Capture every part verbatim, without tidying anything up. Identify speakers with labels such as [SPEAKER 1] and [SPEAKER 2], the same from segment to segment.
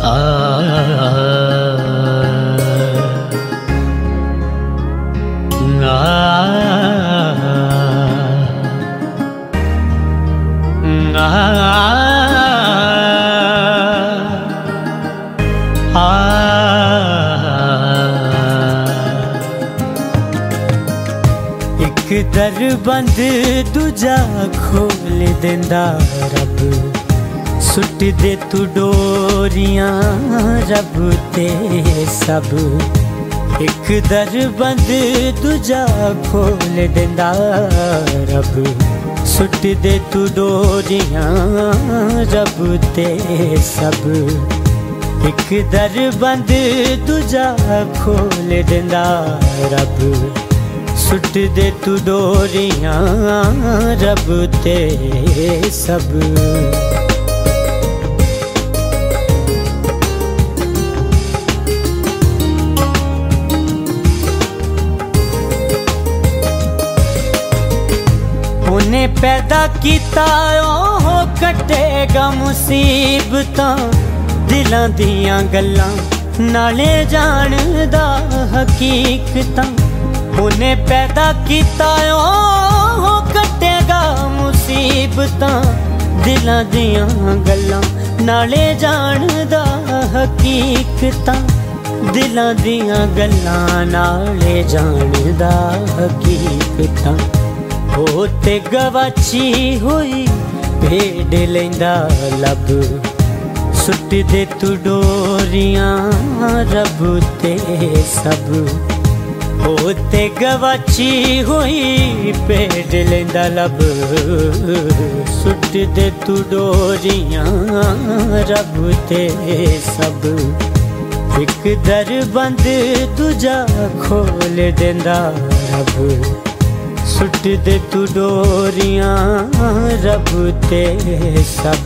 [SPEAKER 1] आ
[SPEAKER 2] एक दर बंद दूजा खोल देंदा रब, सुट दे तू डोरियां रब ते सब। एक दर बंद दूजा खोल देंदा रब, सुट दे तू डोरियां रब ते सब। एक दर बंद दूजा खोल देंदा रब, सुट दे तू डोरियां रब ते सब। उन्हें पैदा किता ओह कटेगा मुसीबतां, दिलां दियां गल्लां नाले जानदा हकीकतां। उन्हें पैदा किता ओह कटेगा मुसीबतां, दिलां दियां गल्लां नाले जानदा हकीकतां। दिलां दियां गल्लां नाले जानदा हकीकतां। ओ ते गवाची हुई भेड़ लेंदा लब, सुट दे तू डोरियां रब ते सब। ओ ते गवाची हुई भेड़ लेंदा लब, सुट दे तू डोरियां रब ते सब। एक दर बंद दूजा खोल देंदा रब, सुट दे तू डोरियां रब ते सब।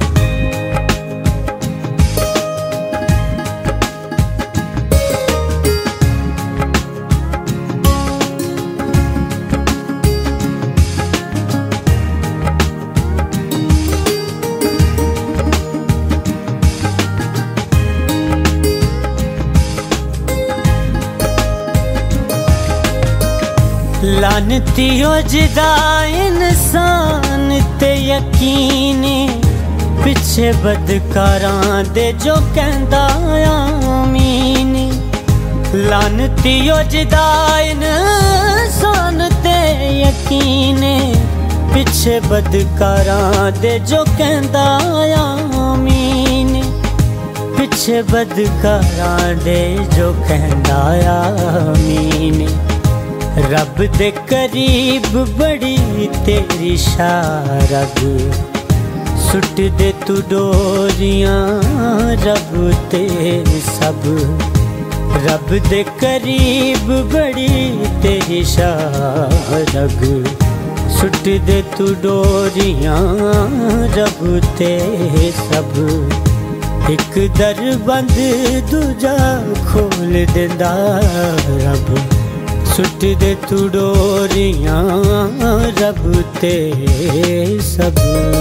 [SPEAKER 2] लानती हो जिदा इंसान ते यकीन, पिछे बदकारां दे जो कहंदा आमीन। लानती हो जिदा इंसान ते यकीन, पिछे बदकारां दे जो कहंदा आमीन। पिछे बदकारां दे जो कहंदा आमीन। रब दे करीब बड़ी तेरी शारग, सुट दे तू डोरियां रब ते सब। रब दे करीब बड़ी तेरी शारग, सुट दे तू डोरियां रब ते सब। एक दर बंद दूजा खोल देंदा रब, सुट दे तू डोरियां रब ते सब।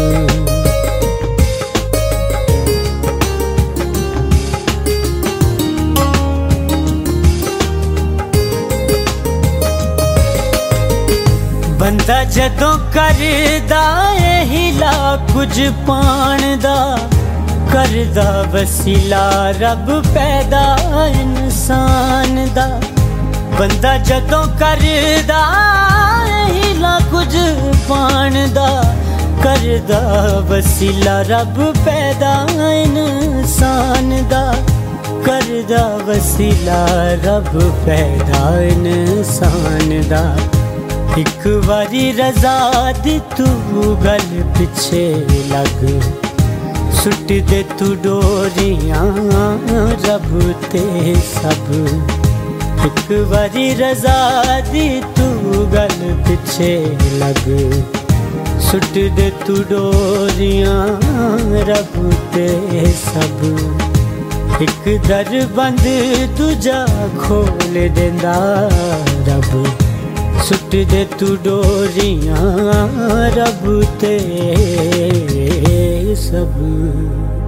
[SPEAKER 2] बंदा जदों करदा ए हिला कुछ पाण दा, करदा वसीला रब पैदा इंसान दा। बंदा जदों करदा हिला कुछ पाण दा, करदा वसीला रब पैदा इंसान दा। करदा वसीला रब पैदा इंसान दा। एक बारी रजा दी तू गल पिछे लग, सुट दे तू डोरियां रब ते सब। एक बारी रजा दी तू गल पिछे लग, सुट दे तू डोरियां रब ते सब। एक दर बंद दूजा खोल देंदा रब, सुट दे तू डोरियां रब ते सब।